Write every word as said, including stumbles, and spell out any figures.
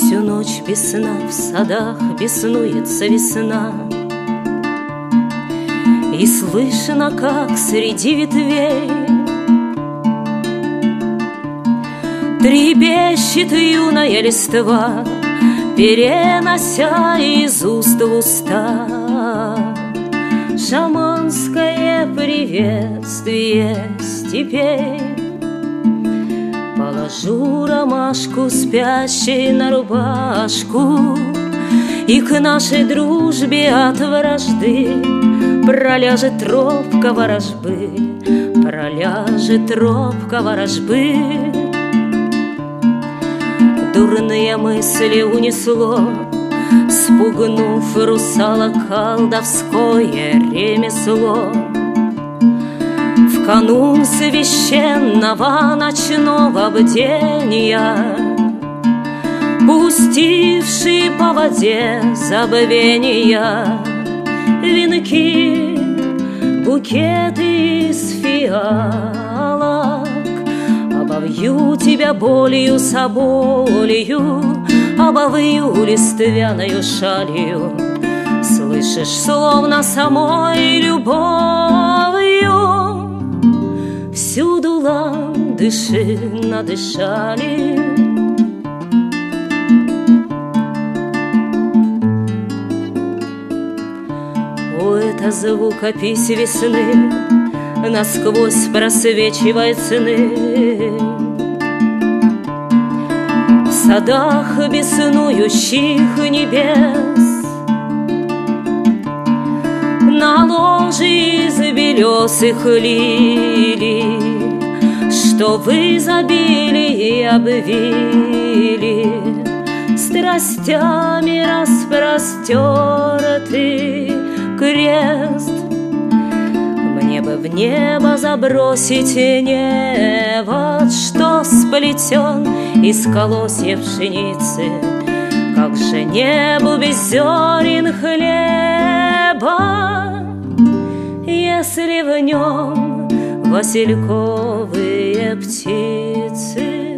Всю ночь без сна в садах беснуется весна, и слышно, как среди ветвей трепещет юная листва, перенося из уст в уста шаманское приветствие степей. Положу ромашку спящей на рубашку, и к нашей дружбе от вражды проляжет тропка ворожбы, проляжет тропка ворожбы. Дурные мысли унесло, спугнув русала колдовское ремесло. В канун священного ночного бдения, пустивший по воде забвения венки, букеты из фиалок, обовью тебя болью соболью, обовью листвяною шалью. Слышишь, словно самой любовью всюду ландыши надышали. О, это звукопись весны, насквозь просвечивает сны. В садах беснующих небес, на ложе из белесых лилий, что в изобилии обвили, страстями распростертый крест. Мне бы в небо забросить невод, что сплетен из колосьев пшеницы, как же небу без зерен хлеба, если в нем васильковые птицы.